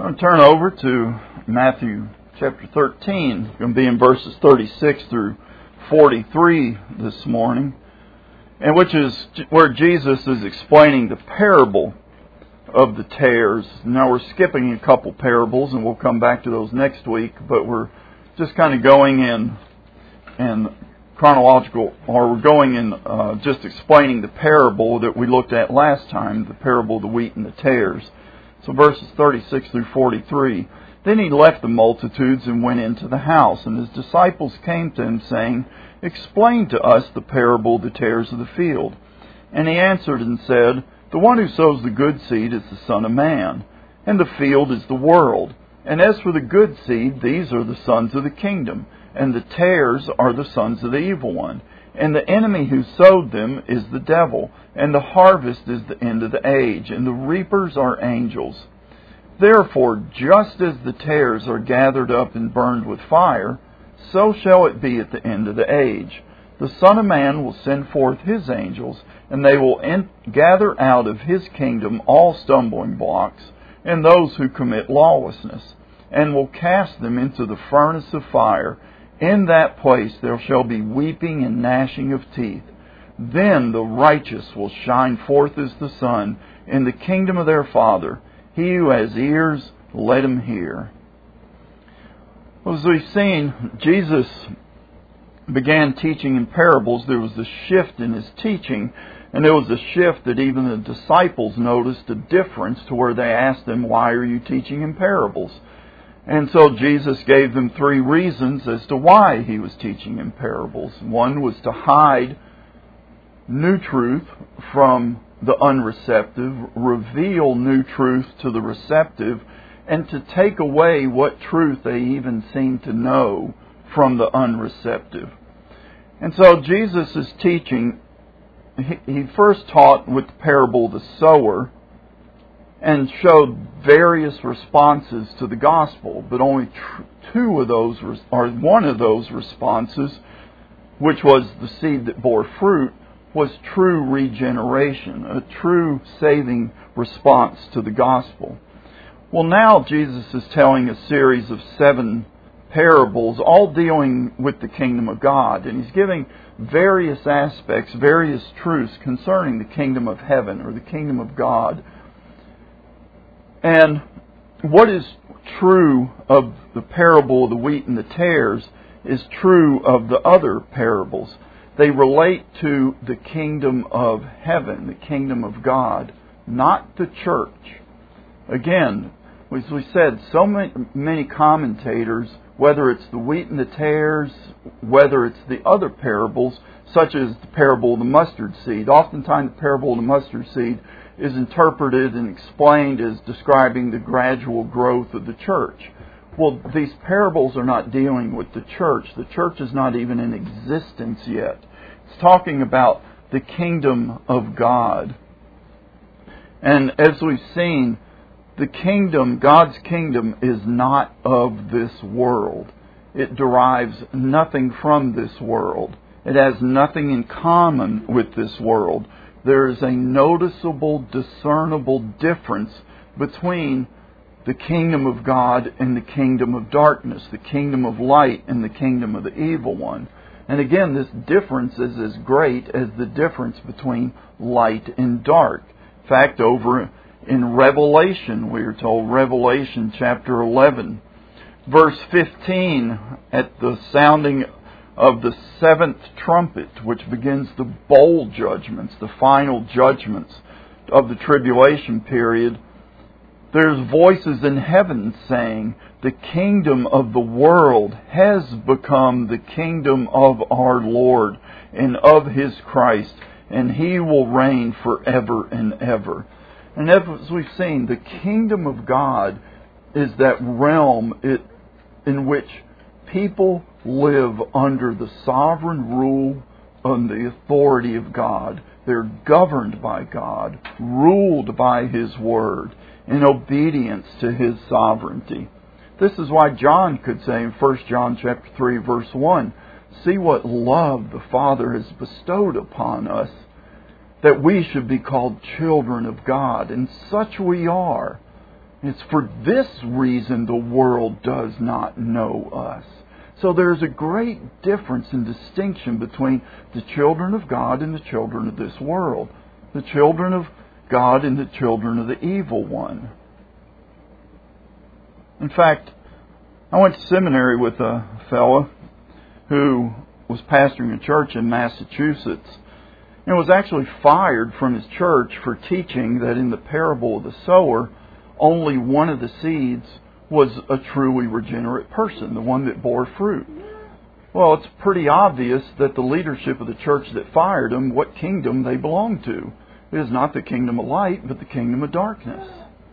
I'm going to turn over to Matthew chapter 13. It's going to be in verses 36 through 43 this morning, and which is where Jesus is explaining the parable of the tares. Now we're skipping a couple parables, and we'll come back to those next week, but we're just kind of going in chronological, or we're going in just explaining the parable that we looked at last time, the parable of the wheat and the tares. So verses 36 through 43. Then he left the multitudes and went into the house, and his disciples came to him, saying, "Explain to us the parable of the tares of the field." And he answered and said, "The one who sows the good seed is the Son of Man, and the field is the world. And as for the good seed, these are the sons of the kingdom, and the tares are the sons of the evil one. And the enemy who sowed them is the devil, and the harvest is the end of the age, and the reapers are angels. Therefore, just as the tares are gathered up and burned with fire, so shall it be at the end of the age. The Son of Man will send forth his angels, and they will gather out of his kingdom all stumbling blocks, and those who commit lawlessness, and will cast them into the furnace of fire. In that place there shall be weeping and gnashing of teeth. Then the righteous will shine forth as the sun in the kingdom of their Father. He who has ears, let him hear." Well, as we've seen, Jesus began teaching in parables. There was a shift in his teaching, and there was a shift that even the disciples noticed a difference to where they asked him, "Why are you teaching in parables?" And so Jesus gave them three reasons as to why he was teaching in parables. One was to hide new truth from the unreceptive, reveal new truth to the receptive, and to take away what truth they even seem to know from the unreceptive. And so Jesus' teaching, he first taught with the parable of the sower, and showed various responses to the gospel, but only two of those, or one of those responses, which was the seed that bore fruit, was true regeneration, a true saving response to the gospel. Well, now Jesus is telling a series of 7 parables, all dealing with the kingdom of God, and he's giving various aspects, various truths concerning the kingdom of heaven, or the kingdom of God. And what is true of the parable of the wheat and the tares is true of the other parables. They relate to the kingdom of heaven, the kingdom of God, not the church. Again, as we said, so many commentators, whether it's the wheat and the tares, whether it's the other parables, such as the parable of the mustard seed. Oftentimes the parable of the mustard seed is interpreted and explained as describing the gradual growth of the church. Well, these parables are not dealing with the church. The church is not even in existence yet. It's talking about the kingdom of God. And as we've seen, the kingdom, God's kingdom, is not of this world. It derives nothing from this world. It has nothing in common with this world. There is a noticeable, discernible difference between the kingdom of God and the kingdom of darkness, the kingdom of light and the kingdom of the evil one. And again, this difference is as great as the difference between light and dark. In fact, over in Revelation, we are told, Revelation chapter 11, verse 15, at the sounding of the 7th trumpet, which begins the bowl judgments, the final judgments of the tribulation period, there's voices in heaven saying, "The kingdom of the world has become the kingdom of our Lord and of His Christ, and He will reign forever and ever." And as we've seen, the kingdom of God is that realm in which people live under the sovereign rule and the authority of God. They're governed by God, ruled by His Word, in obedience to His sovereignty. This is why John could say in 1 John chapter 3, verse 1, "See what love the Father has bestowed upon us, that we should be called children of God." And such we are. It's for this reason the world does not know us. So there's a great difference and distinction between the children of God and the children of this world. The children of God and the children of the evil one. In fact, I went to seminary with a fellow who was pastoring a church in Massachusetts and was actually fired from his church for teaching that in the parable of the sower, only one of the seeds was a truly regenerate person, the one that bore fruit. Well, it's pretty obvious that the leadership of the church that fired him, what kingdom they belong to. It is not the kingdom of light, but the kingdom of darkness.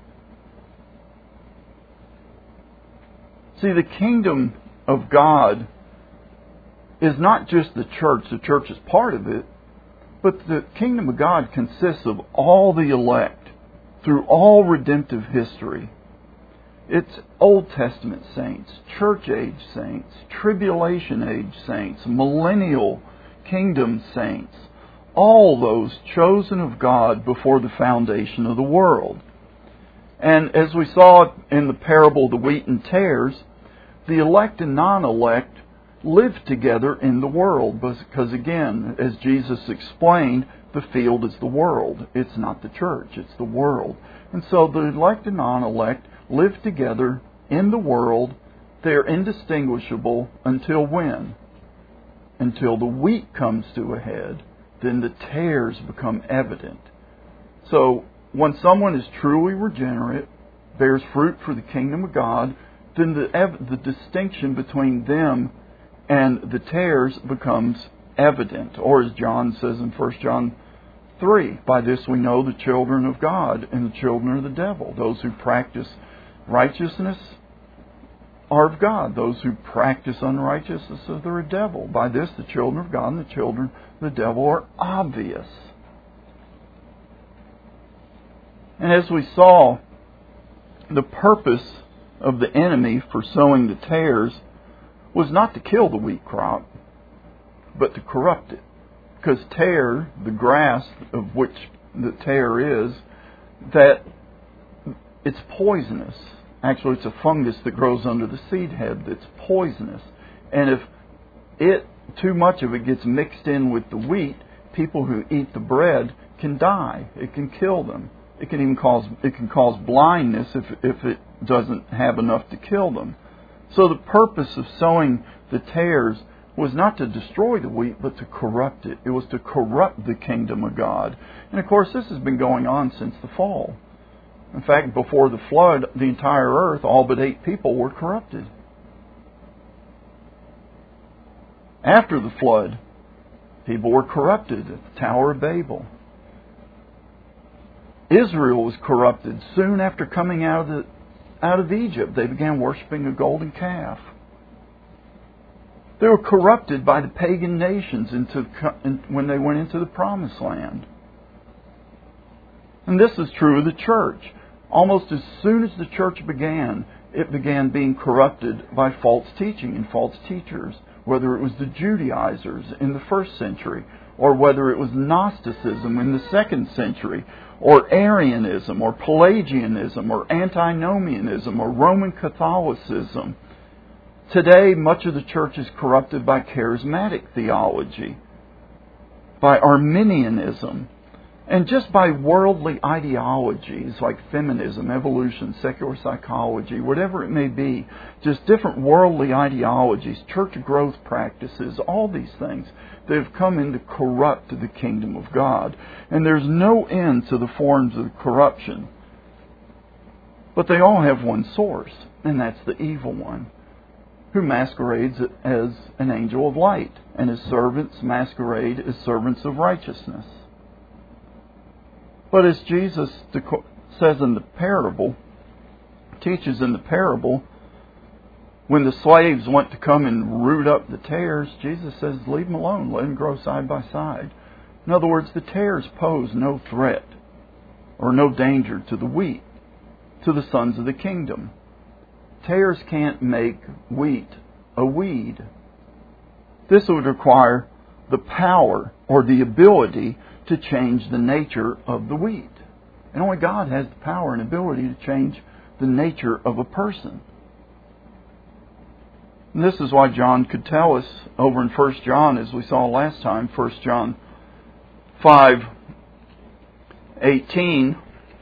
See, the kingdom of God is not just the church is part of it, but the kingdom of God consists of all the elect through all redemptive history. It's Old Testament saints, church age saints, tribulation age saints, millennial kingdom saints, all those chosen of God before the foundation of the world. And as we saw in the parable of the wheat and tares, the elect and non-elect live together in the world because, again, as Jesus explained, the field is the world. It's not the church, it's the world. And so the elect and non-elect live together in the world. They're indistinguishable until when? Until the wheat comes to a head, then the tares become evident. So when someone is truly regenerate, bears fruit for the kingdom of God, then the distinction between them and the tares becomes evident. Or as John says in 1 John 3, by this we know the children of God and the children of the devil. Those who practice righteousness are of God. Those who practice unrighteousness are of the devil. By this the children of God and the children of the devil are obvious. And as we saw, the purpose of the enemy for sowing the tares was not to kill the wheat crop, but to corrupt it. Because tare, the grass of which the tare is, that it's poisonous. Actually, it's a fungus that grows under the seed head that's poisonous. And if too much of it gets mixed in with the wheat, people who eat the bread can die. It can kill them. It can even cause blindness if it doesn't have enough to kill them. So the purpose of sowing the tares was not to destroy the wheat, but to corrupt it. It was to corrupt the kingdom of God. And of course, this has been going on since the fall. In fact, before the flood, the entire earth, all but 8 people, were corrupted. After the flood, people were corrupted at the Tower of Babel. Israel was corrupted soon after coming out of Egypt. They began worshiping a golden calf. They were corrupted by the pagan nations when they went into the Promised Land. And this is true of the church. Almost as soon as the church began, it began being corrupted by false teaching and false teachers, whether it was the Judaizers in the 1st century, or whether it was Gnosticism in the 2nd century, or Arianism, or Pelagianism, or Antinomianism, or Roman Catholicism. Today, much of the church is corrupted by charismatic theology, by Arminianism, and just by worldly ideologies like feminism, evolution, secular psychology, whatever it may be, just different worldly ideologies, church growth practices, all these things that have come in to corrupt the kingdom of God. And there's no end to the forms of corruption. But they all have one source, and that's the evil one, who masquerades as an angel of light, and his servants masquerade as servants of righteousness. But as Jesus says in the parable, teaches in the parable, when the slaves went to come and root up the tares, Jesus says, leave them alone, let them grow side by side. In other words, the tares pose no threat or no danger to the wheat, to the sons of the kingdom. Tares can't make wheat a weed. This would require the power or the ability to change the nature of the wheat. And only God has the power and ability to change the nature of a person. And this is why John could tell us over in 1 John, as we saw last time, 1 John 5:18,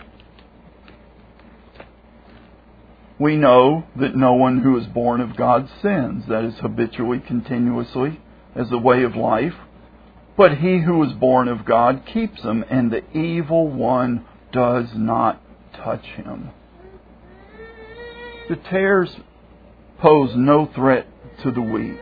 we know that no one who is born of God sins, that is habitually, continuously, as a way of life. But he who is born of God keeps them, and the evil one does not touch him. The tares pose no threat to the wheat.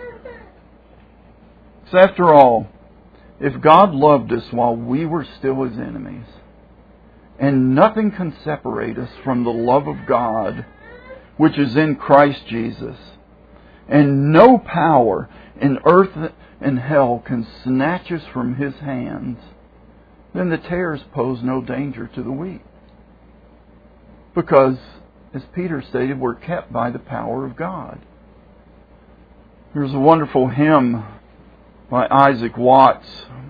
So after all, if God loved us while we were still His enemies, and nothing can separate us from the love of God, which is in Christ Jesus, and no power in earth and hell can snatch us from His hands, then the tares pose no danger to the wheat. Because, as Peter stated, we're kept by the power of God. There's a wonderful hymn by Isaac Watts.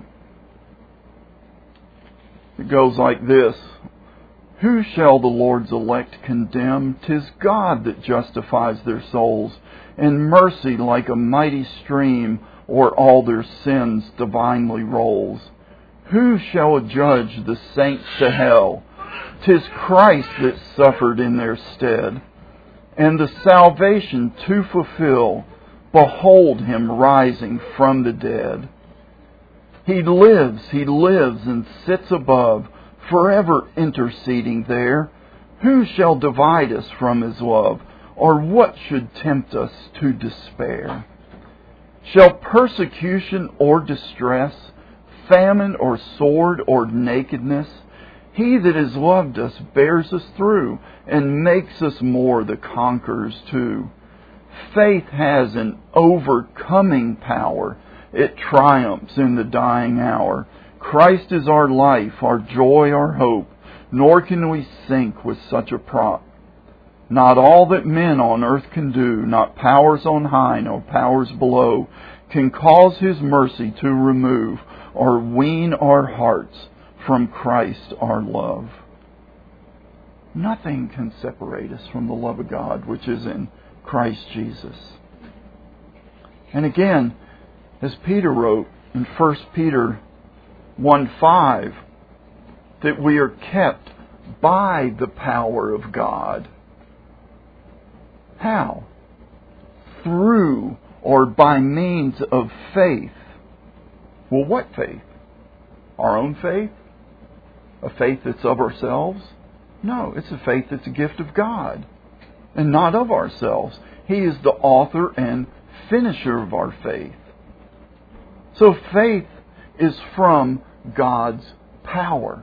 It goes like this: Who shall the Lord's elect condemn? 'Tis God that justifies their souls, and mercy like a mighty stream o'er all their sins divinely rolls. Who shall adjudge the saints to hell? 'Tis Christ that suffered in their stead, and the salvation to fulfill, behold Him rising from the dead. He lives, and sits above, forever interceding there. Who shall divide us from His love, or what should tempt us to despair? Shall persecution or distress, famine or sword or nakedness, He that has loved us bears us through, and makes us more the conquerors too. Faith has an overcoming power. It triumphs in the dying hour. Christ is our life, our joy, our hope, nor can we sink with such a prop. Not all that men on earth can do, not powers on high nor powers below, can cause His mercy to remove or wean our hearts from Christ our love. Nothing can separate us from the love of God which is in Christ Jesus. And again, as Peter wrote in 1 Peter 1:5, that we are kept by the power of God. How? Through or by means of faith. Well, what faith? Our own faith? A faith that's of ourselves? No, it's a faith that's a gift of God and not of ourselves. He is the author and finisher of our faith. So faith is from God's power.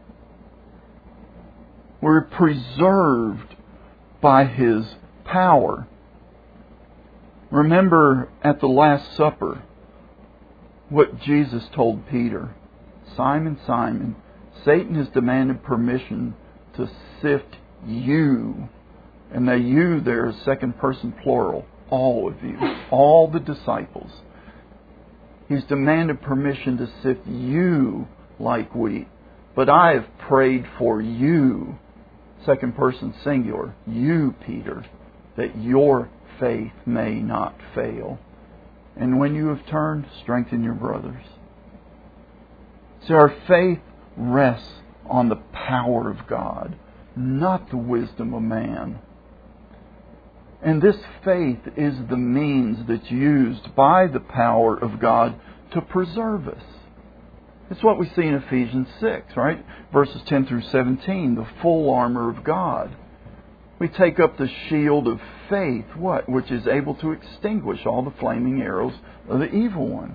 We're preserved by His power. Remember at the Last Supper what Jesus told Peter. Simon, Simon, Satan has demanded permission to sift you. And the you there is second person plural. All of you. All the disciples. He's demanded permission to sift you like wheat. But I have prayed for you, second person singular, you, Peter, that your faith may not fail. And when you have turned, strengthen your brothers. So our faith rests on the power of God, not the wisdom of man. And this faith is the means that's used by the power of God to preserve us. It's what we see in Ephesians 6, right? Verses 10 through 17, the full armor of God. We take up the shield of faith, what? Which is able to extinguish all the flaming arrows of the evil one.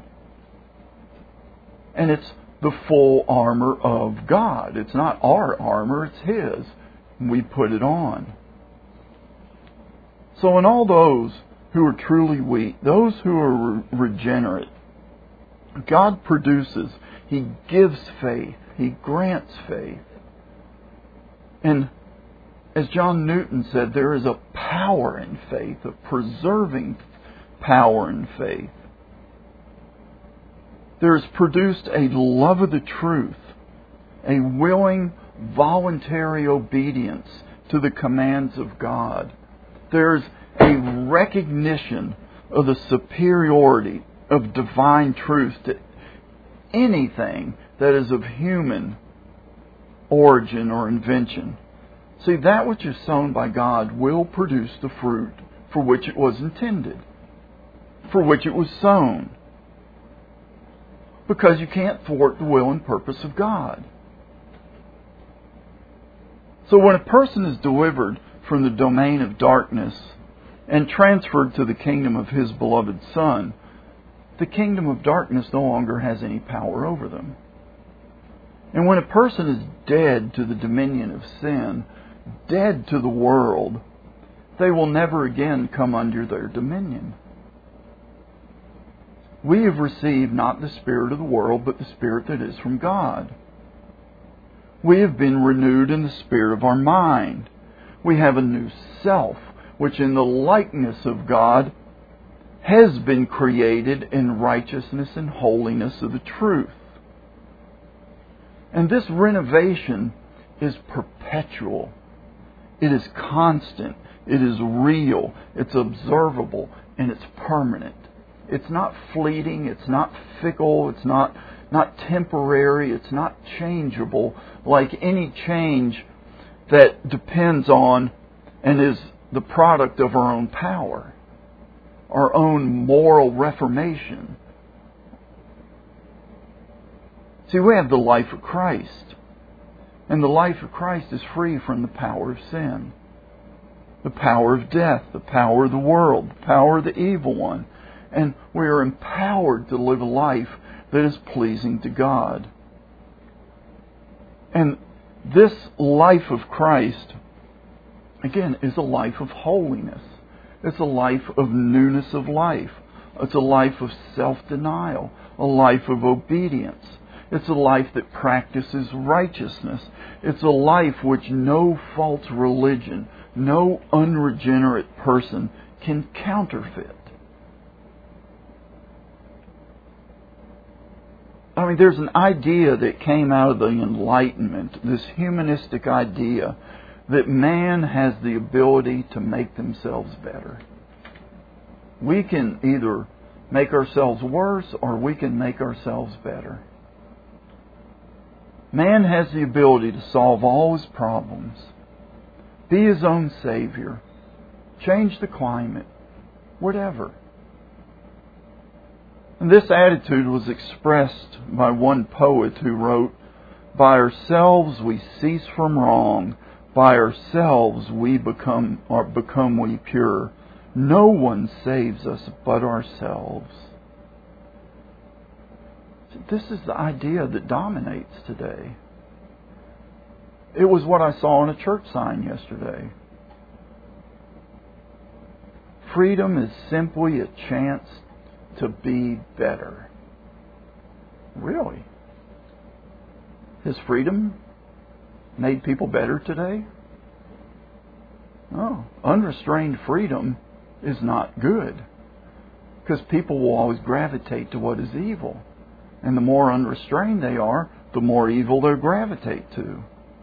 And it's the full armor of God. It's not our armor, it's His. We put it on. So in all those who are truly weak, those who are regenerate, God produces, He gives faith, He grants faith. And as John Newton said, there is a power in faith, a preserving power in faith. There is produced a love of the truth, a willing, voluntary obedience to the commands of God. There's a recognition of the superiority of divine truth to anything that is of human origin or invention. See, that which is sown by God will produce the fruit for which it was intended, for which it was sown. Because you can't thwart the will and purpose of God. So when a person is delivered from the domain of darkness and transferred to the kingdom of His beloved Son, the kingdom of darkness no longer has any power over them. And when a person is dead to the dominion of sin, dead to the world, they will never again come under their dominion. We have received not the spirit of the world, but the Spirit that is from God. We have been renewed in the spirit of our mind. We have a new self, which in the likeness of God has been created in righteousness and holiness of the truth. And this renovation is perpetual. It is constant. It is real. It's observable. And it's permanent. It's not fleeting. It's not fickle. It's not temporary. It's not changeable like any change that depends on and is the product of our own power, our own moral reformation. See, we have the life of Christ. And the life of Christ is free from the power of sin, the power of death, the power of the world, the power of the evil one. And we are empowered to live a life that is pleasing to God. And this life of Christ, again, is a life of holiness. It's a life of newness of life. It's a life of self-denial, a life of obedience. It's a life that practices righteousness. It's a life which no false religion, no unregenerate person can counterfeit. I mean, there's an idea that came out of the Enlightenment, this humanistic idea that man has the ability to make themselves better. We can either make ourselves worse or we can make ourselves better. Man has the ability to solve all his problems, be his own savior, change the climate, whatever. And this attitude was expressed by one poet who wrote, "By ourselves we cease from wrong, by ourselves we become we pure. No one saves us but ourselves." This is the idea that dominates today. It was what I saw on a church sign yesterday. Freedom is simply a chance to be better. Really? Has freedom made people better today? No. Unrestrained freedom is not good. Because people will always gravitate to what is evil. And the more unrestrained they are, the more evil they'll gravitate to.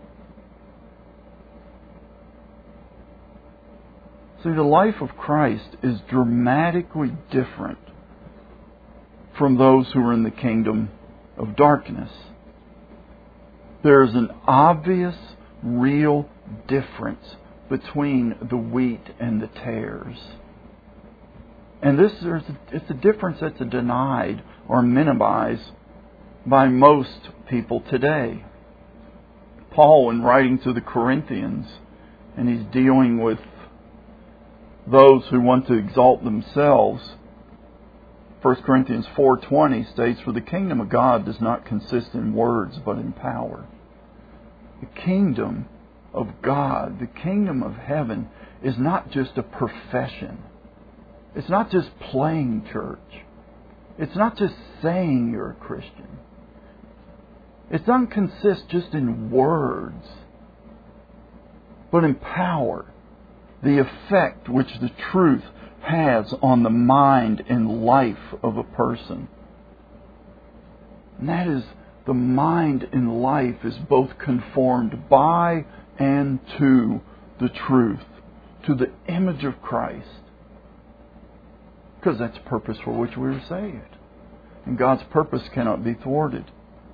See, the life of Christ is dramatically different from those who are in the kingdom of darkness. There's an obvious, real difference between the wheat and the tares. And it's a difference that's denied or minimized by most people today. Paul, in writing to the Corinthians, and he's dealing with those who want to exalt themselves, 1 Corinthians 4:20 states, "For the kingdom of God does not consist in words, but in power." The kingdom of God, the kingdom of heaven, is not just a profession. It's not just playing church. It's not just saying you're a Christian. It doesn't consist just in words, but in power. The effect which the truth has on the mind and life of a person. And that is, the mind and life is both conformed by and to the truth, to the image of Christ. Because that's the purpose for which we were saved. And God's purpose cannot be thwarted.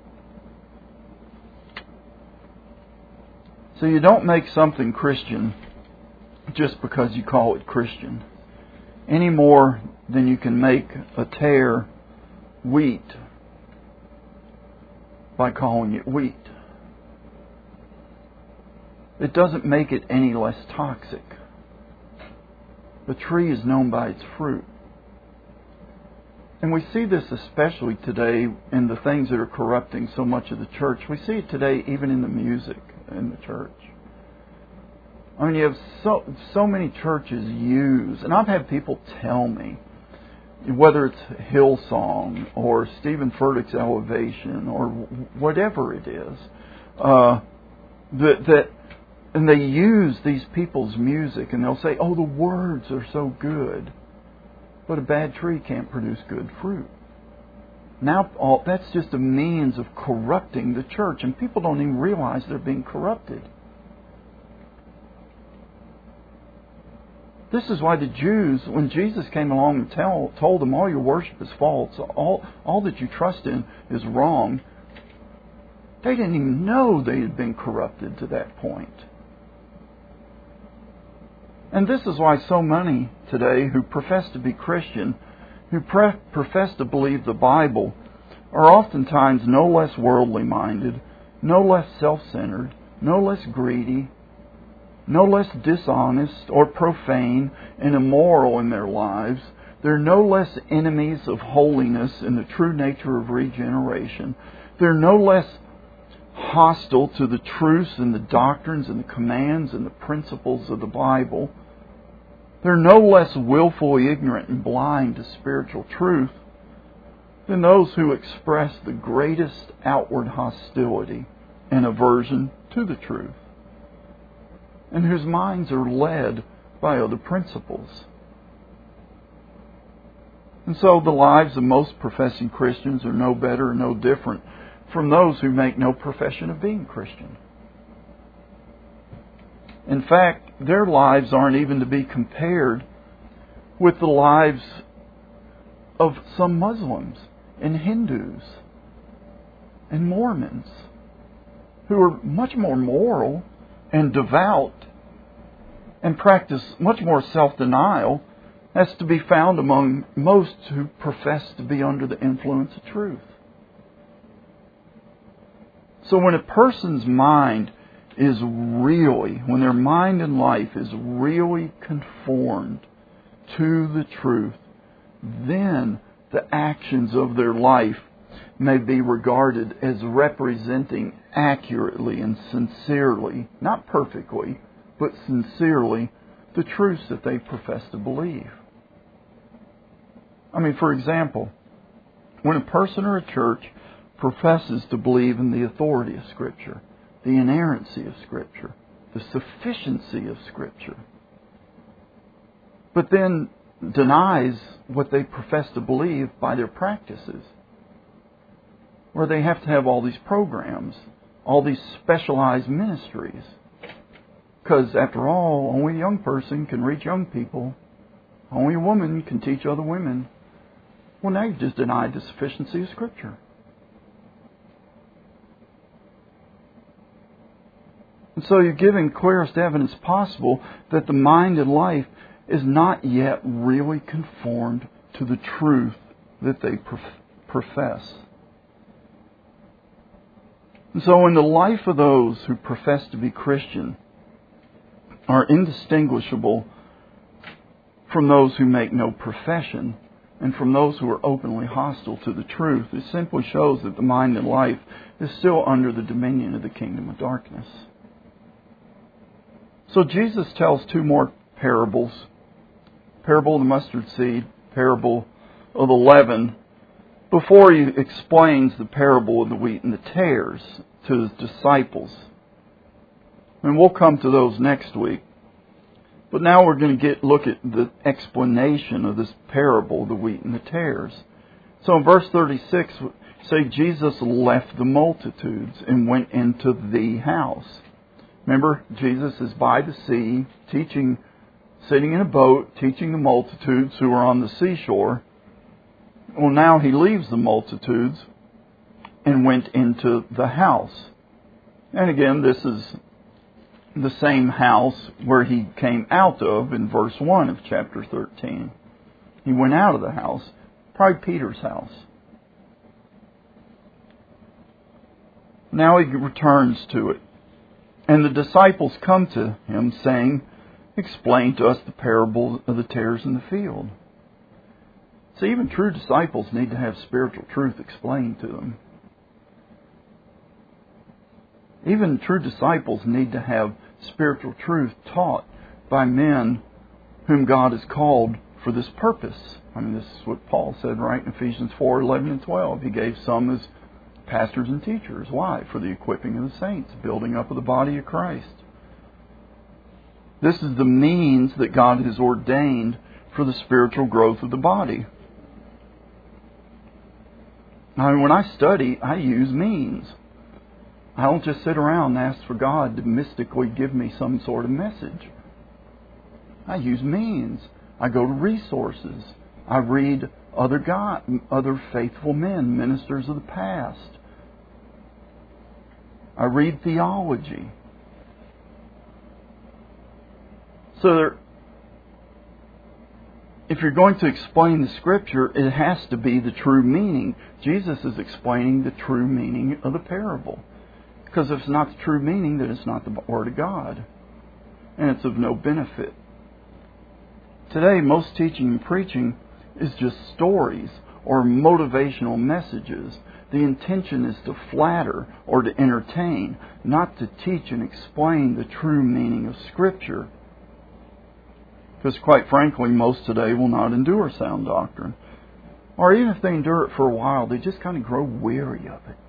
So you don't make something Christian just because you call it Christian, any more than you can make a tare wheat by calling it wheat. It doesn't make it any less toxic. The tree is known by its fruit. And we see this especially today in the things that are corrupting so much of the church. We see it today even in the music in the church. I mean, you have so many churches use, and I've had people tell me, whether it's Hillsong or Stephen Furtick's Elevation or whatever it is, and they use these people's music and they'll say, oh, the words are so good. But a bad tree can't produce good fruit. Now, that's just a means of corrupting the church, and people don't even realize they're being corrupted. This is why the Jews, when Jesus came along and told them, all your worship is false, all that you trust in is wrong, they didn't even know they had been corrupted to that point. And this is why so many today who profess to be Christian, who profess to believe the Bible, are oftentimes no less worldly minded, no less self-centered, no less greedy, no less dishonest or profane and immoral in their lives. They're no less enemies of holiness and the true nature of regeneration. They're no less hostile to the truths and the doctrines and the commands and the principles of the Bible. They're no less willfully ignorant and blind to spiritual truth than those who express the greatest outward hostility and aversion to the truth, and whose minds are led by other principles. And so the lives of most professing Christians are no better or no different from those who make no profession of being Christian. In fact, their lives aren't even to be compared with the lives of some Muslims and Hindus and Mormons, who are much more moral and devout and practice much more self-denial as to be found among most who profess to be under the influence of truth. So when a person's mind is really, when their mind and life is really conformed to the truth, then the actions of their life may be regarded as representing accurately and sincerely, not perfectly, but sincerely, the truths that they profess to believe. I mean, for example, when a person or a church professes to believe in the authority of Scripture, the inerrancy of Scripture, the sufficiency of Scripture, but then denies what they profess to believe by their practices, where they have to have all these programs, all these specialized ministries, because after all, only a young person can reach young people, only a woman can teach other women. Well, now you've just denied the sufficiency of Scripture. And so you're giving clearest evidence possible that the mind and life is not yet really conformed to the truth that they profess. And so in the life of those who profess to be Christian are indistinguishable from those who make no profession and from those who are openly hostile to the truth, it simply shows that the mind and life is still under the dominion of the kingdom of darkness. So Jesus tells two more parables. Parable of the mustard seed, parable of the leaven, before he explains the parable of the wheat and the tares to his disciples. And we'll come to those next week. But now we're going to look at the explanation of this parable of the wheat and the tares. So in verse 36, say Jesus left the multitudes and went into the house. Remember, Jesus is by the sea, teaching, sitting in a boat, teaching the multitudes who are on the seashore. Well, now he leaves the multitudes and went into the house. And again, this is the same house where he came out of in verse 1 of chapter 13. He went out of the house, probably Peter's house. Now he returns to it. And the disciples come to him saying, "Explain to us the parable of the tares in the field." So even true disciples need to have spiritual truth explained to them. Even true disciples need to have spiritual truth taught by men whom God has called for this purpose. I mean, this is what Paul said right in Ephesians 4:11 and 12. He gave some as pastors and teachers. Why? For the equipping of the saints, building up of the body of Christ. This is the means that God has ordained for the spiritual growth of the body. I mean, when I study, I use means. I don't just sit around and ask for God to mystically give me some sort of message. I use means. I go to resources. I read other faithful men, ministers of the past. I read theology. So if you're going to explain the Scripture, it has to be the true meaning. Jesus is explaining the true meaning of the parable. Because if it's not the true meaning, then it's not the Word of God. And it's of no benefit. Today, most teaching and preaching is just stories or motivational messages. The intention is to flatter or to entertain, not to teach and explain the true meaning of Scripture. Because quite frankly, most today will not endure sound doctrine. Or even if they endure it for a while, they just kind of grow weary of it.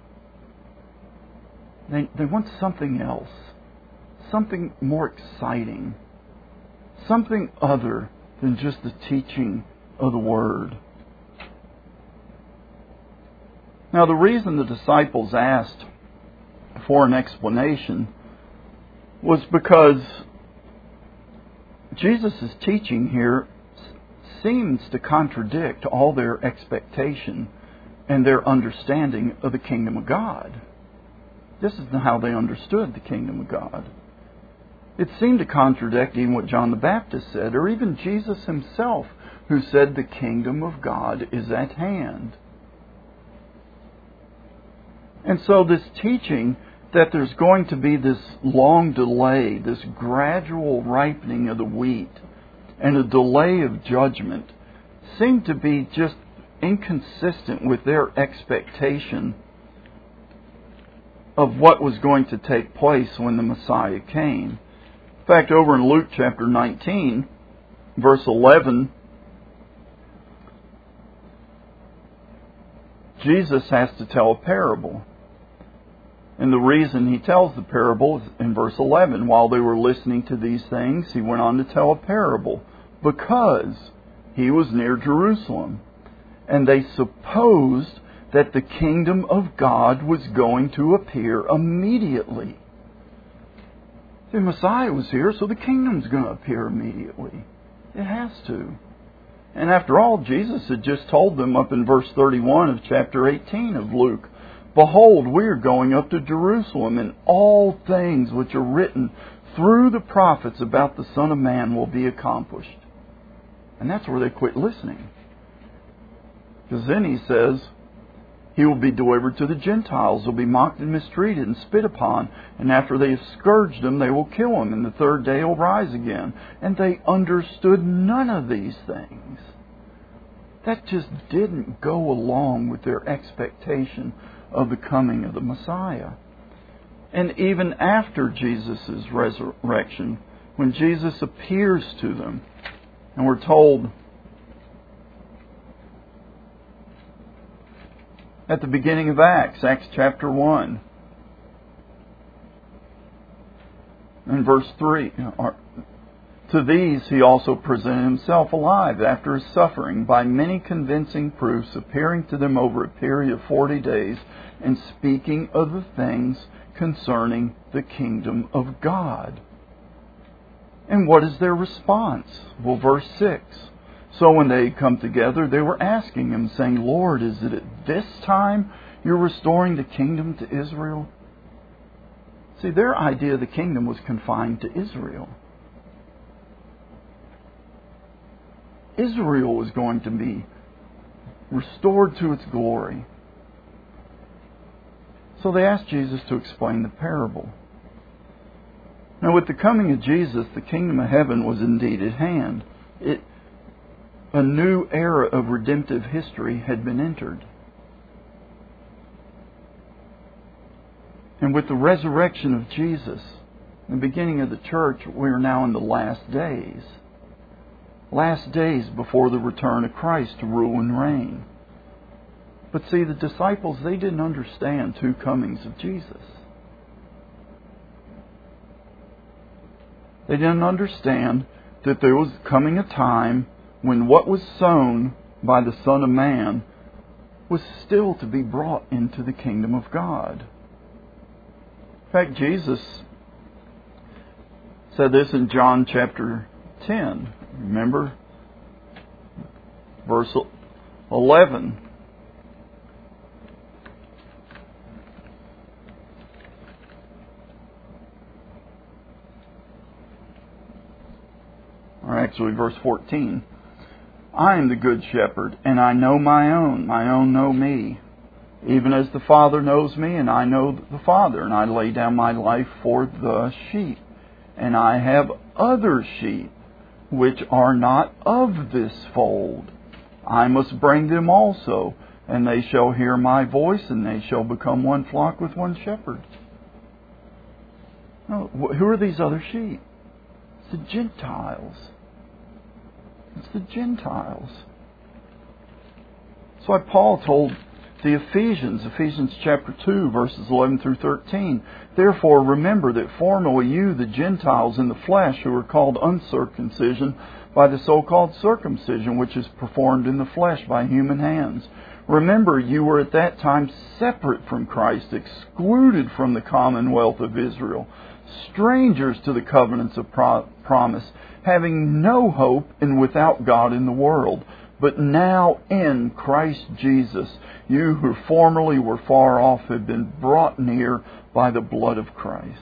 They want something else, something more exciting, something other than just the teaching of the Word. Now, the reason the disciples asked for an explanation was because Jesus' teaching here seems to contradict all their expectation and their understanding of the kingdom of God. This is how they understood the kingdom of God. It seemed to contradict even what John the Baptist said, or even Jesus himself, who said the kingdom of God is at hand. And so this teaching that there's going to be this long delay, this gradual ripening of the wheat, and a delay of judgment, seemed to be just inconsistent with their expectation of what was going to take place when the Messiah came. In fact, over in Luke chapter 19, verse 11, Jesus has to tell a parable. And the reason he tells the parable is in verse 11. While they were listening to these things, he went on to tell a parable, because he was near Jerusalem, and they supposed that the kingdom of God was going to appear immediately. The Messiah was here, so the kingdom's going to appear immediately. It has to. And after all, Jesus had just told them up in verse 31 of chapter 18 of Luke, "Behold, we are going up to Jerusalem, and all things which are written through the prophets about the Son of Man will be accomplished." And that's where they quit listening. Because then he says, he will be delivered to the Gentiles, will be mocked and mistreated and spit upon, and after they have scourged him, they will kill him, and the third day he'll rise again. And they understood none of these things. That just didn't go along with their expectation of the coming of the Messiah. And even after Jesus' resurrection, when Jesus appears to them, and we're told at the beginning of Acts chapter 1, and verse 3, To these he also presented himself alive after his suffering by many convincing proofs, appearing to them over a period of 40 days and speaking of the things concerning the kingdom of God. And what is their response? Well, verse 6. So when they had come together, they were asking him, saying, Lord, is it at this time you're restoring the kingdom to Israel? See, their idea of the kingdom was confined to Israel. Israel was going to be restored to its glory. So they asked Jesus to explain the parable. Now, with the coming of Jesus, the kingdom of heaven was indeed at hand. A new era of redemptive history had been entered. And with the resurrection of Jesus, the beginning of the church, we are now in the last days. Last days before the return of Christ to rule and reign. But see, the disciples, they didn't understand two comings of Jesus. They didn't understand that there was coming a time when what was sown by the Son of Man was still to be brought into the kingdom of God. In fact, Jesus said this in John chapter 10. Remember? Verse 11. Or actually, verse 14. I am the good shepherd, and I know my own know me. Even as the Father knows me, and I know the Father, and I lay down my life for the sheep. And I have other sheep, which are not of this fold. I must bring them also, and they shall hear my voice, and they shall become one flock with one shepherd. No, who are these other sheep? It's the Gentiles. It's the Gentiles. That's why Paul told the Ephesians chapter 2, verses 11 through 13. Therefore remember that formerly you, the Gentiles in the flesh, who were called uncircumcision by the so-called circumcision, which is performed in the flesh by human hands. Remember, you were at that time separate from Christ, excluded from the commonwealth of Israel, strangers to the covenants of promise, having no hope and without God in the world. But now in Christ Jesus, you who formerly were far off have been brought near by the blood of Christ.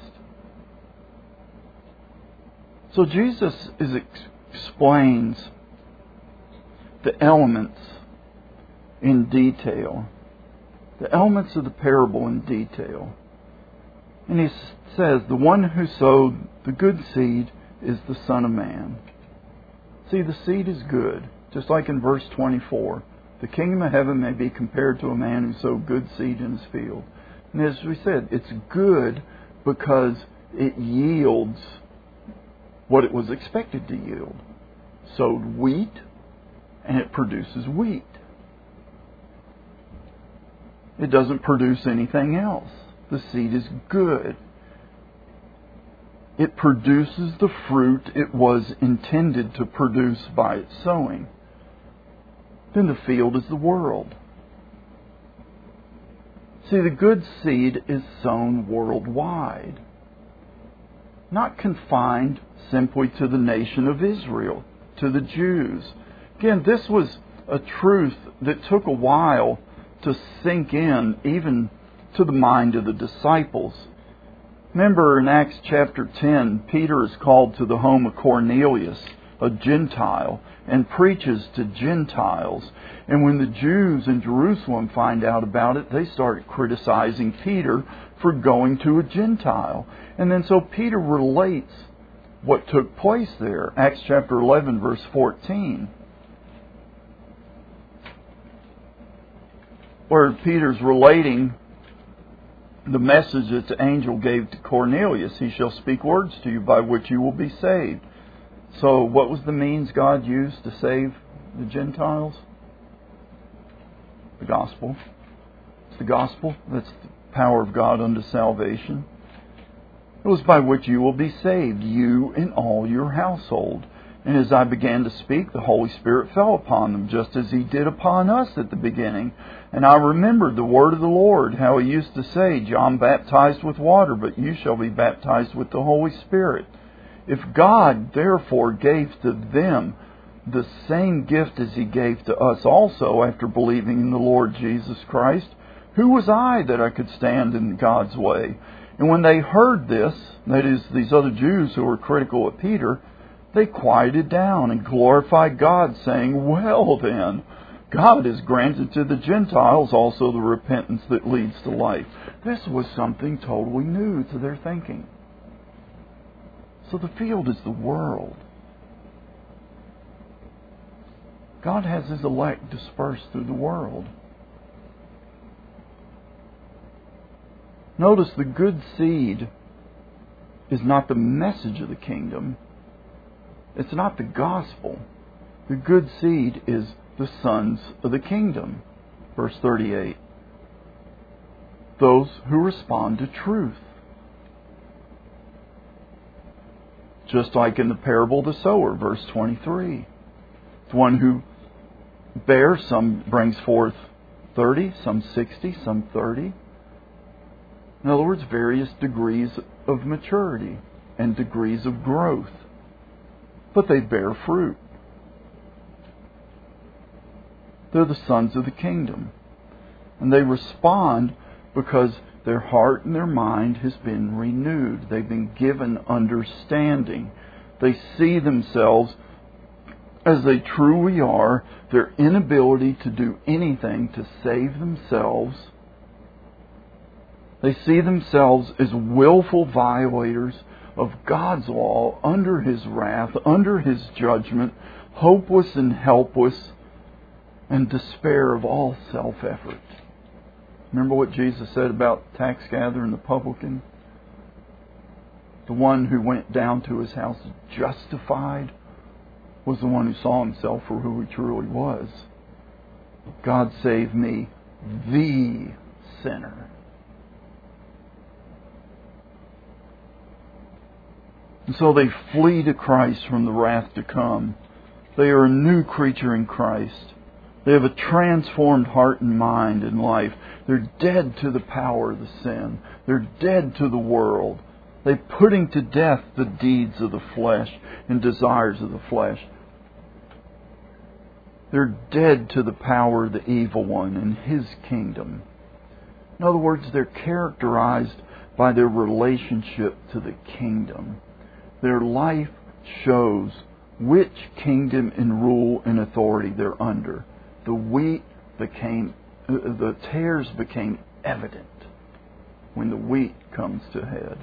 So Jesus explains the elements in detail. The elements of the parable in detail. And he says, the one who sowed the good seed is the Son of Man. See, the seed is good. Just like in verse 24, the kingdom of heaven may be compared to a man who sowed good seed in his field. And as we said, it's good because it yields what it was expected to yield. Sowed wheat, and it produces wheat. It doesn't produce anything else. The seed is good. It produces the fruit it was intended to produce by its sowing. Then the field is the world. See, the good seed is sown worldwide, not confined simply to the nation of Israel, to the Jews. Again, this was a truth that took a while to sink in, even to the mind of the disciples. Remember in Acts chapter 10, Peter is called to the home of Cornelius, a Gentile, and preaches to Gentiles. And when the Jews in Jerusalem find out about it, they start criticizing Peter for going to a Gentile. And then so Peter relates what took place there. Acts chapter 11, verse 14. Where Peter's relating the message that the angel gave to Cornelius. He shall speak words to you by which you will be saved. So what was the means God used to save the Gentiles? The gospel. It's the gospel. That's the power of God unto salvation. It was by which you will be saved, you and all your household. And as I began to speak, the Holy Spirit fell upon them, just as He did upon us at the beginning. And I remembered the word of the Lord, how He used to say, John baptized with water, but you shall be baptized with the Holy Spirit. If God therefore gave to them the same gift as He gave to us also after believing in the Lord Jesus Christ, who was I that I could stand in God's way? And when they heard this, that is, these other Jews who were critical of Peter, they quieted down and glorified God, saying, Well then, God has granted to the Gentiles also the repentance that leads to life. This was something totally new to their thinking. So the field is the world. God has His elect dispersed through the world. Notice the good seed is not the message of the kingdom. It's not the gospel. The good seed is the sons of the kingdom. Verse 38. Those who respond to truth. Just like in the parable of the sower, verse 23. The one who bears, some brings forth 30, some 60, some 30. In other words, various degrees of maturity and degrees of growth. But they bear fruit. They're the sons of the kingdom. And they respond because their heart and their mind has been renewed. They've been given understanding. They see themselves as they truly are. Their inability to do anything to save themselves. They see themselves as willful violators of God's law, under His wrath, under His judgment, hopeless and helpless, and despair of all self-effort. Remember what Jesus said about the tax gatherer and the publican? The one who went down to his house justified was the one who saw himself for who he truly was. God save me, the sinner. And so they flee to Christ from the wrath to come. They are a new creature in Christ. They have a transformed heart and mind and life. They're dead to the power of the sin. They're dead to the world. They're putting to death the deeds of the flesh and desires of the flesh. They're dead to the power of the evil one and his kingdom. In other words, they're characterized by their relationship to the kingdom. Their life shows which kingdom and rule and authority they're under. The tares became evident when the wheat comes to head.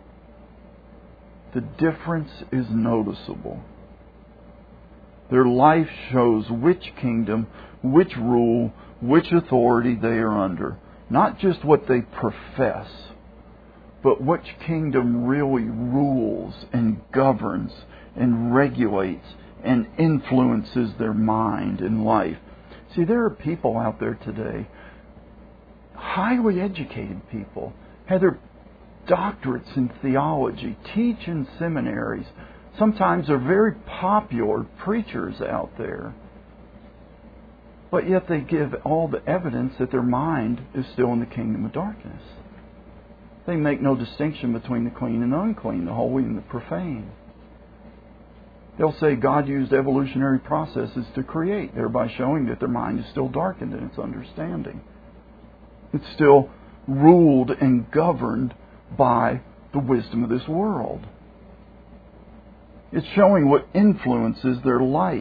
The difference is noticeable. Their life shows which kingdom, which rule, which authority they are under. Not just what they profess, but which kingdom really rules and governs and regulates and influences their mind and life. See, there are people out there today, highly educated people, have their doctorates in theology, teach in seminaries. Sometimes are very popular preachers out there. But yet they give all the evidence that their mind is still in the kingdom of darkness. They make no distinction between the clean and the unclean, the holy and the profane. They'll say God used evolutionary processes to create, thereby showing that their mind is still darkened in its understanding. It's still ruled and governed by the wisdom of this world. It's showing what influences their life.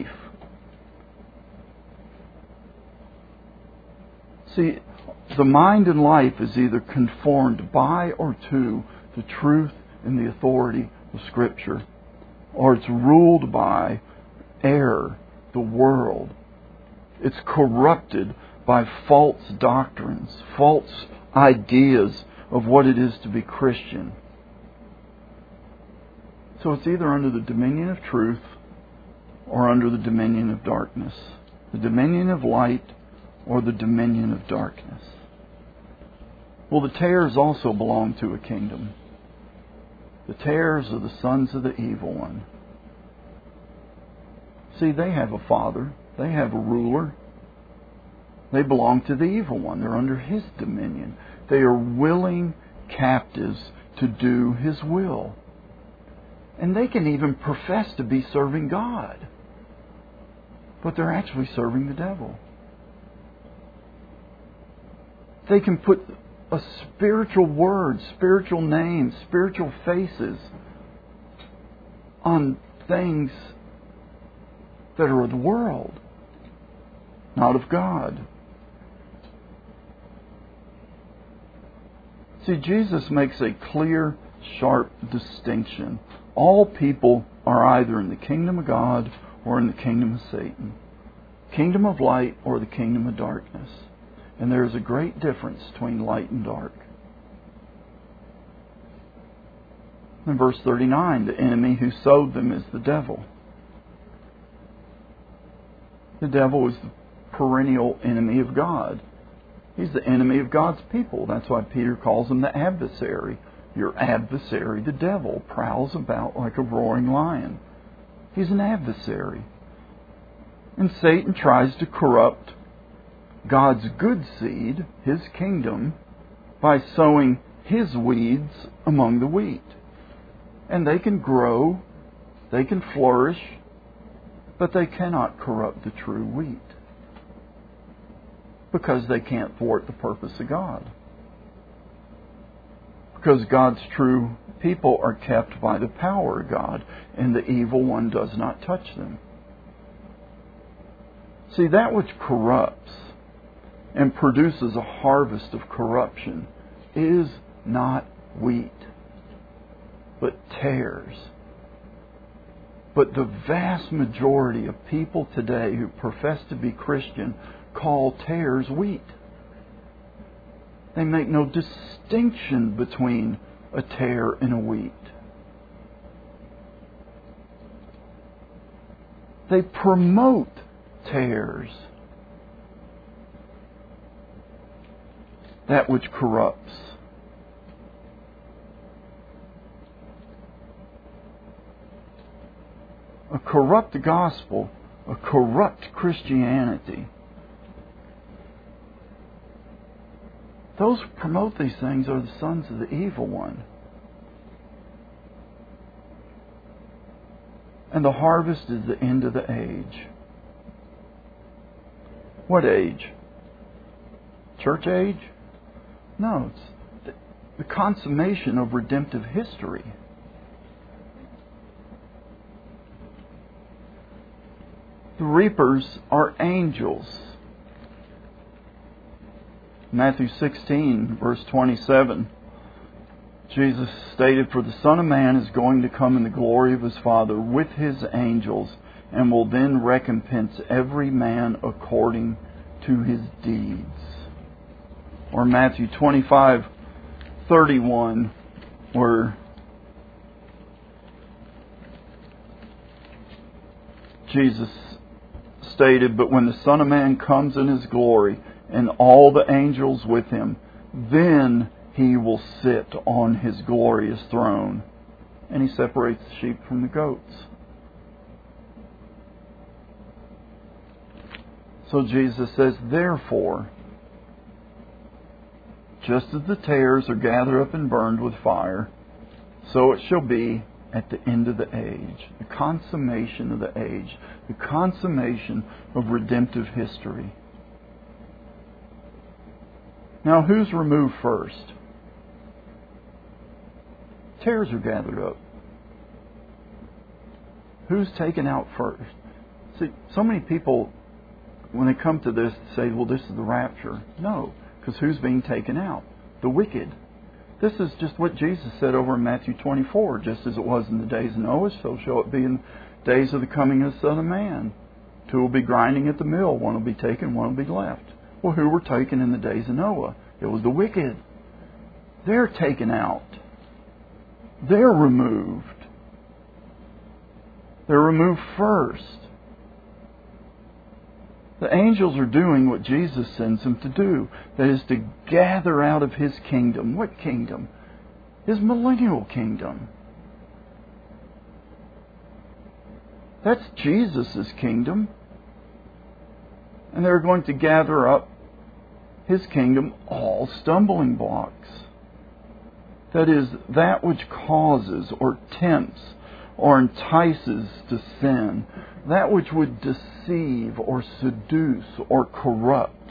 See, the mind and life is either conformed by or to the truth and the authority of Scripture, or it's ruled by error, the world. It's corrupted by false doctrines, false ideas of what it is to be Christian. So it's either under the dominion of truth or under the dominion of darkness. The dominion of light or the dominion of darkness. Well, the tares also belong to a kingdom. The tares are the sons of the evil one. See, they have a father. They have a ruler. They belong to the evil one. They're under his dominion. They are willing captives to do his will. And they can even profess to be serving God. But they're actually serving the devil. They can put a spiritual word, spiritual names, spiritual faces on things that are of the world, not of God. See, Jesus makes a clear, sharp distinction. All people are either in the kingdom of God or in the kingdom of Satan. Kingdom of light or the kingdom of darkness. And there is a great difference between light and dark. In verse 39, the enemy who sowed them is the devil. The devil is the perennial enemy of God. He's the enemy of God's people. That's why Peter calls him the adversary. Your adversary, the devil, prowls about like a roaring lion. He's an adversary. And Satan tries to corrupt God's good seed, his kingdom, by sowing his weeds among the wheat. And they can grow, they can flourish, but they cannot corrupt the true wheat. Because they can't thwart the purpose of God. Because God's true people are kept by the power of God, and the evil one does not touch them. See, that which corrupts and produces a harvest of corruption is not wheat, but tares. But the vast majority of people today who profess to be Christian call tares wheat. They make no distinction between a tare and a wheat. They promote tares, that which corrupts. A corrupt gospel, a corrupt Christianity. Those who promote these things are the sons of the evil one. And the harvest is the end of the age. What age? Church age? No, it's the consummation of redemptive history. The reapers are angels. Matthew 16, verse 27, Jesus stated, "For the Son of Man is going to come in the glory of His Father with His angels, and will then recompense every man according to his deeds." Or Matthew 25:31, where Jesus stated, "But when the Son of Man comes in His glory, and all the angels with Him, then He will sit on His glorious throne." And He separates the sheep from the goats. So Jesus says, "Therefore, just as the tares are gathered up and burned with fire, so it shall be at the end of the age." The consummation of the age. The consummation of redemptive history. Now, who's removed first? Tares are gathered up. Who's taken out first? See, so many people, when they come to this, say, well, this is the rapture. No, because who's being taken out? The wicked. This is just what Jesus said over in Matthew 24. Just as it was in the days of Noah, so shall it be in the days of the coming of the Son of Man. Two will be grinding at the mill. One will be taken, one will be left. Well, who were taken in the days of Noah? It was the wicked. They're taken out. They're removed. They're removed first. The angels are doing what Jesus sends them to do. That is to gather out of His kingdom. What kingdom? His millennial kingdom. That's Jesus' kingdom. And they're going to gather up His kingdom all stumbling blocks. That is, that which causes or tempts or entices to sin. That which would deceive or seduce or corrupt.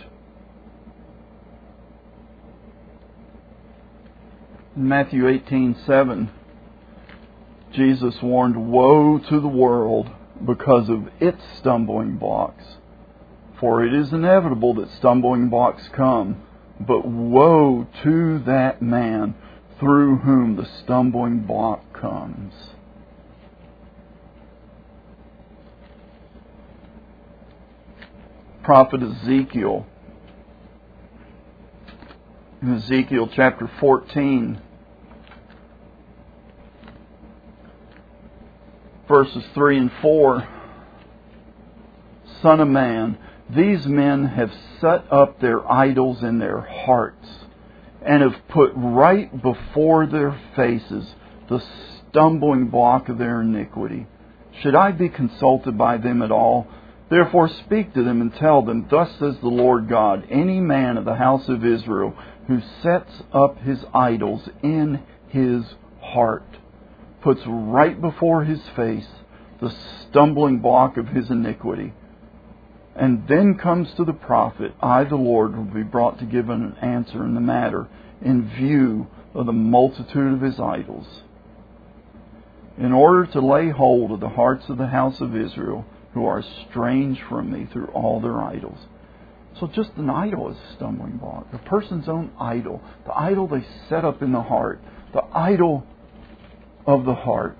In Matthew 18:7, Jesus warned, "Woe to the world because of its stumbling blocks. For it is inevitable that stumbling blocks come, but woe to that man through whom the stumbling block comes." Prophet Ezekiel, in Ezekiel chapter 14, verses 3 and 4, "Son of man, these men have set up their idols in their hearts, and have put right before their faces the stumbling block of their iniquity. Should I be consulted by them at all? Therefore speak to them and tell them, Thus says the Lord God, any man of the house of Israel who sets up his idols in his heart, puts right before his face the stumbling block of his iniquity, and then comes to the prophet, I, the Lord, will be brought to give an answer in the matter in view of the multitude of his idols, in order to lay hold of the hearts of the house of Israel, who are estranged from me through all their idols." So just an idol is a stumbling block. A person's own idol. The idol they set up in the heart. The idol of the heart.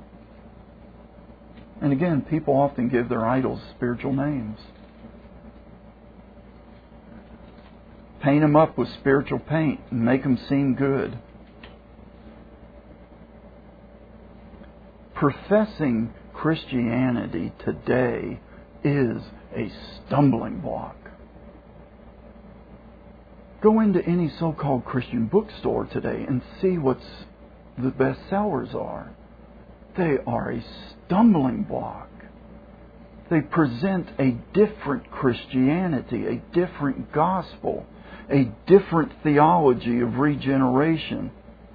And again, people often give their idols spiritual names. Paint them up with spiritual paint and make them seem good. Professing Christianity today is a stumbling block. Go into any so-called Christian bookstore today and see what the best sellers are. They are a stumbling block. They present a different Christianity, a different gospel, a different theology of regeneration.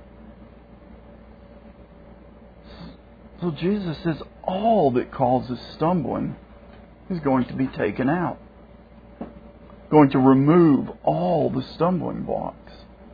So Jesus says all that causes stumbling is going to be taken out. Going to remove all the stumbling blocks.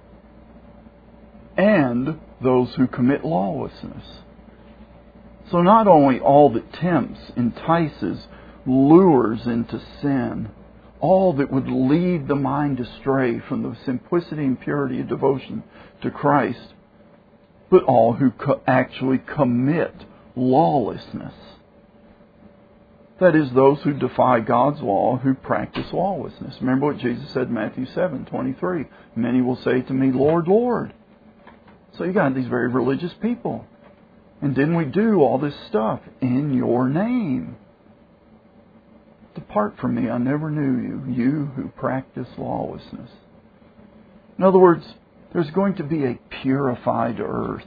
And those who commit lawlessness. So not only all that tempts, entices, lures into sin, all that would lead the mind astray from the simplicity and purity of devotion to Christ, but all who actually commit lawlessness. That is, those who defy God's law, who practice lawlessness. Remember what Jesus said in Matthew 7:23. Many will say to me, Lord, Lord. So you got these very religious people. And didn't we do all this stuff in your name? Depart from me, I never knew you, you who practice lawlessness. In other words, there's going to be a purified earth.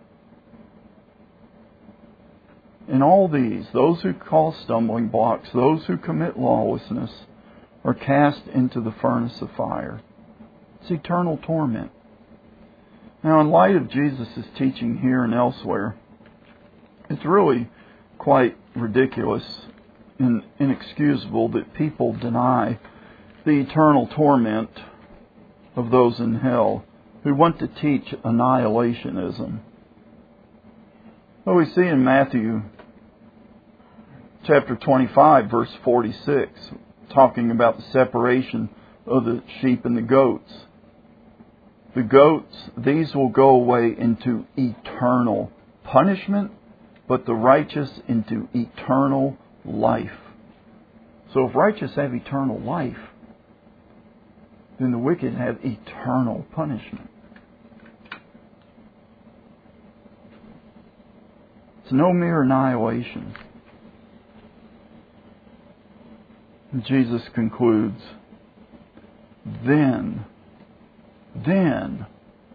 And all these, those who cause stumbling blocks, those who commit lawlessness, are cast into the furnace of fire. It's eternal torment. Now, in light of Jesus' teaching here and elsewhere, it's really quite ridiculous and inexcusable that people deny the eternal torment of those in hell who want to teach annihilationism. Well, we see in Matthew chapter 25, verse 46, talking about the separation of the sheep and the goats. The goats, these will go away into eternal punishment, but the righteous into eternal life. So if righteous have eternal life, then the wicked have eternal punishment. It's no mere annihilation. And Jesus concludes, then,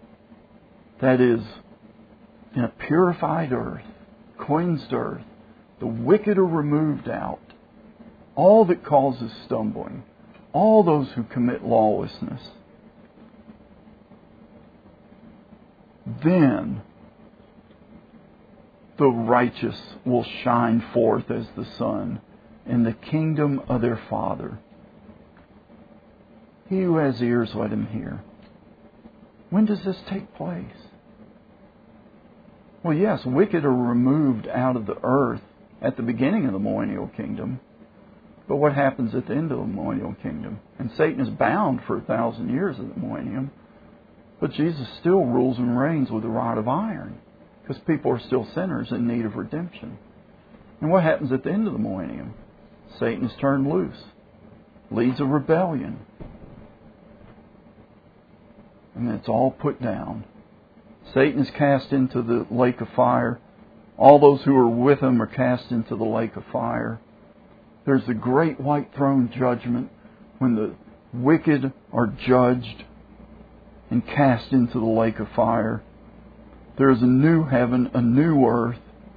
that is, in a purified earth, cleansed earth, The wicked are removed out. All that causes stumbling. All those who commit lawlessness. Then the righteous will shine forth as the sun in the kingdom of their Father. He who has ears, let him hear. When does this take place? Well, yes, wicked are removed out of the earth at the beginning of the millennial kingdom. But what happens at the end of the millennial kingdom? And Satan is bound for 1,000 years of the millennium. But Jesus still rules and reigns with a rod of iron. Because people are still sinners in need of redemption. And what happens at the end of the millennium? Satan is turned loose. Leads a rebellion. And it's all put down. Satan is cast into the lake of fire. All those who are with him are cast into the lake of fire. There's the great white throne judgment when the wicked are judged and cast into the lake of fire. There is a new heaven, a new earth.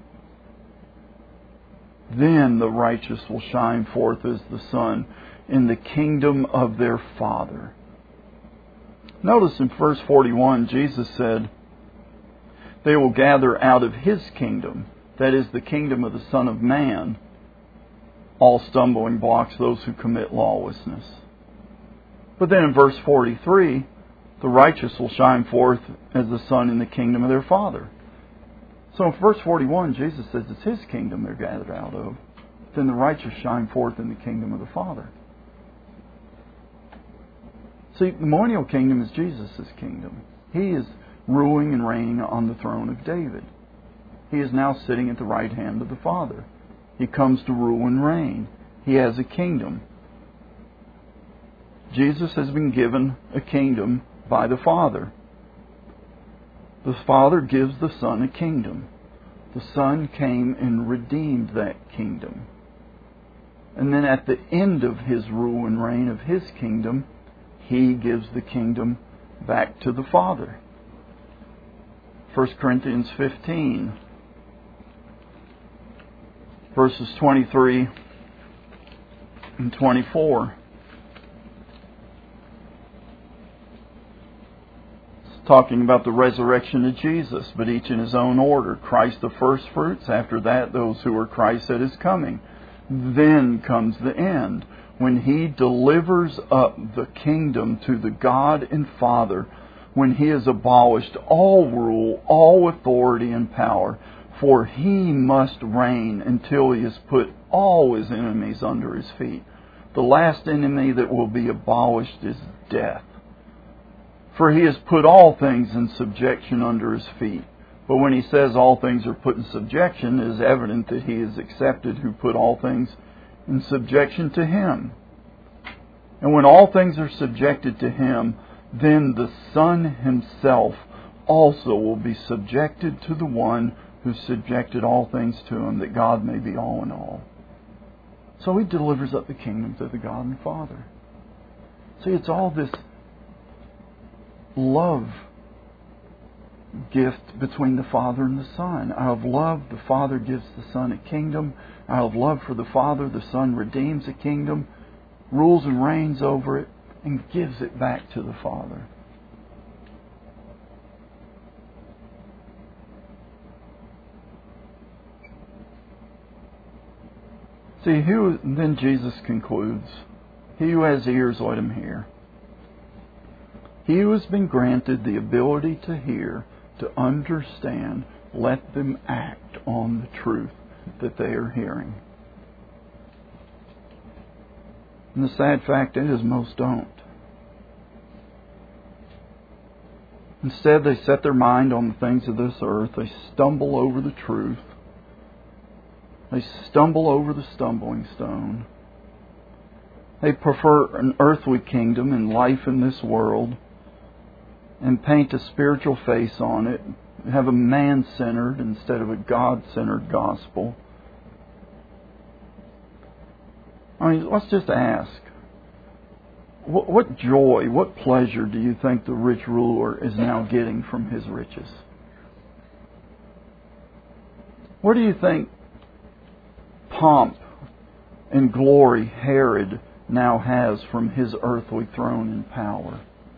Then the righteous will shine forth as the sun in the kingdom of their Father. Notice in verse 41, Jesus said, they will gather out of His kingdom, that is the kingdom of the Son of Man, all stumbling blocks, those who commit lawlessness. But then in verse 43, the righteous will shine forth as the sun in the kingdom of their Father. So in verse 41, Jesus says it's His kingdom they're gathered out of. Then the righteous shine forth in the kingdom of the Father. See, the millennial kingdom is Jesus' kingdom. He is ruling and reigning on the throne of David. He is now sitting at the right hand of the Father. He comes to rule and reign. He has a kingdom. Jesus has been given a kingdom by the Father. The Father gives the Son a kingdom. The Son came and redeemed that kingdom. And then at the end of His rule and reign of His kingdom, He gives the kingdom back to the Father. 1 Corinthians 15, verses 23 and 24. It's talking about the resurrection of Jesus, but each in his own order. Christ the first fruits, after that those who are Christ at His coming. Then comes the end, when He delivers up the kingdom to the God and Father, when He has abolished all rule, all authority and power. For He must reign until He has put all His enemies under His feet. The last enemy that will be abolished is death. For He has put all things in subjection under His feet. But when He says all things are put in subjection, it is evident that He is accepted who put all things in subjection to Him. And when all things are subjected to Him, then the Son Himself also will be subjected to the one who subjected all things to Him, that God may be all in all. So He delivers up the kingdom to the God and Father. See, it's all this love gift between the Father and the Son. Out of love, the Father gives the Son a kingdom. Out of love for the Father, the Son redeems a kingdom, rules and reigns over it, and gives it back to the Father. See, then Jesus concludes, he who has ears, let him hear. He who has been granted the ability to hear, to understand, let them act on the truth that they are hearing. And the sad fact is, most don't. Instead, they set their mind on the things of this earth. They stumble over the truth. They stumble over the stumbling stone. They prefer an earthly kingdom and life in this world and paint a spiritual face on it, have a man-centered instead of a God-centered gospel. I mean, let's just ask, what joy, what pleasure do you think the rich ruler is now getting from his riches? Where do you think pomp and glory Herod now has from his earthly throne and power?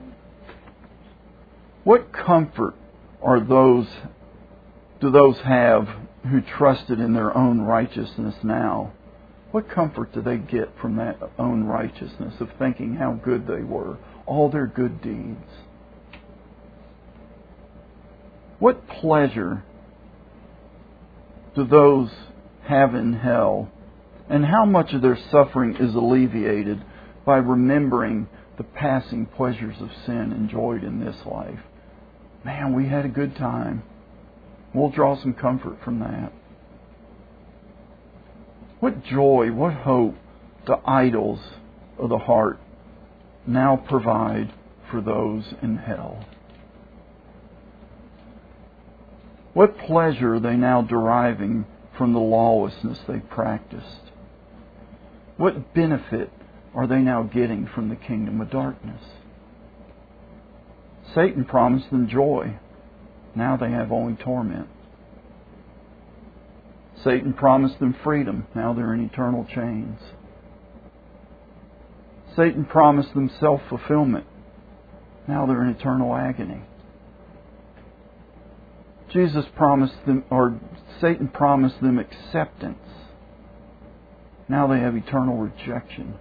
What comfort do those have who trusted in their own righteousness now? What comfort do they get from that own righteousness of thinking how good they were, all their good deeds? What pleasure do those have in hell? And how much of their suffering is alleviated by remembering the passing pleasures of sin enjoyed in this life? Man, we had a good time. We'll draw some comfort from that. What joy, what hope do idols of the heart now provide for those in hell? What pleasure are they now deriving from the lawlessness they practiced? What benefit are they now getting from the kingdom of darkness? Satan promised them joy. Now they have only torment. Satan promised them freedom. Now they're in eternal chains. Satan promised them self-fulfillment. Now they're in eternal agony. Satan promised them acceptance. Now they have eternal rejection.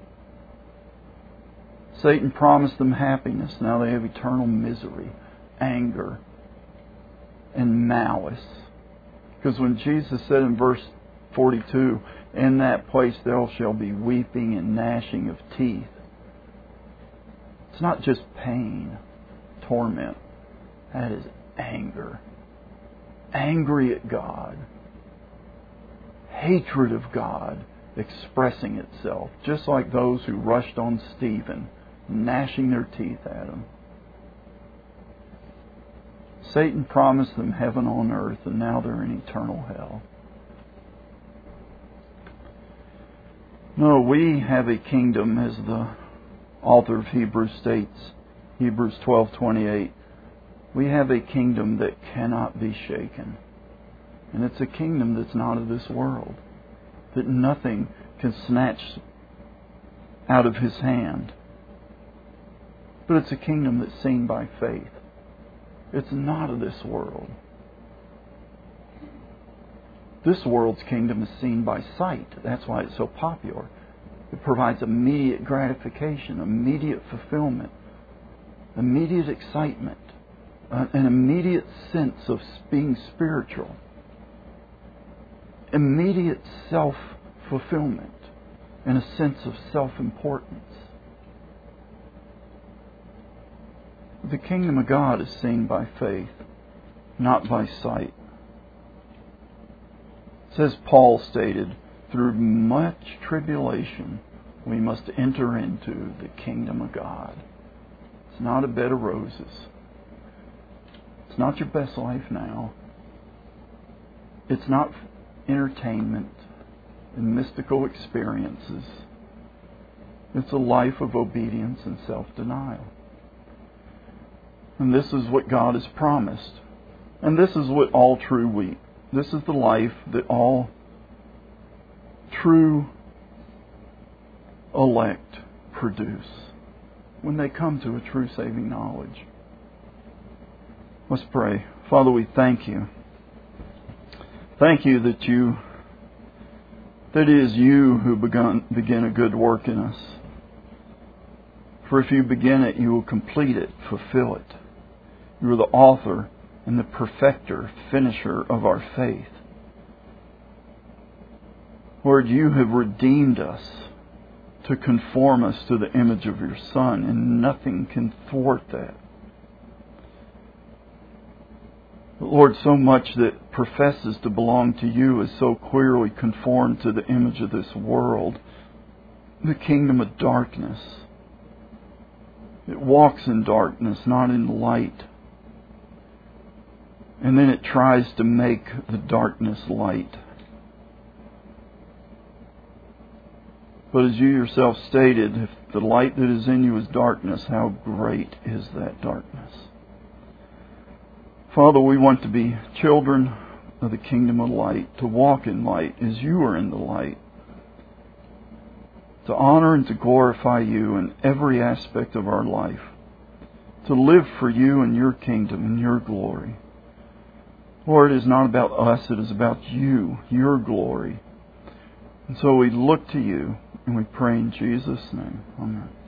Satan promised them happiness. Now they have eternal misery, anger, and malice. Because when Jesus said in verse 42, "In that place there shall be weeping and gnashing of teeth," it's not just pain, torment. That is anger. Angry at God. Hatred of God expressing itself, just like those who rushed on Stephen, gnashing their teeth at him. Satan promised them heaven on earth, and now they're in eternal hell. No, we have a kingdom, as the author of Hebrews states, Hebrews 12:28. We have a kingdom that cannot be shaken. And it's a kingdom that's not of this world, that nothing can snatch out of His hand. But it's a kingdom that's seen by faith. It's not of this world. This world's kingdom is seen by sight. That's why it's so popular. It provides immediate gratification, immediate fulfillment, immediate excitement, an immediate sense of being spiritual, immediate self-fulfillment, and a sense of self-importance. The kingdom of God is seen by faith, not by sight. It says, Paul stated, through much tribulation we must enter into the kingdom of God. It's not a bed of roses. It's not your best life now. It's not entertainment and mystical experiences. It's a life of obedience and self-denial. And this is what God has promised. And this is what all true wheat. This is the life that all true elect produce when they come to a true saving knowledge. Let's pray. Father, we thank You. Thank You that it is You who begin a good work in us. For if You begin it, You will complete it, fulfill it. You are the author and the perfecter, finisher of our faith. Lord, You have redeemed us to conform us to the image of Your Son, and nothing can thwart that. But Lord, so much that professes to belong to You is so clearly conformed to the image of this world, the kingdom of darkness. It walks in darkness, not in light. And then it tries to make the darkness light. But as You Yourself stated, if the light that is in You is darkness, how great is that darkness? Father, we want to be children of the kingdom of light, to walk in light as you are in the light, to honor and to glorify you in every aspect of our life, to live for you and your kingdom and your glory. Lord, it is not about us, it is about you, your glory. And so we look to you and we pray in Jesus' name. Amen.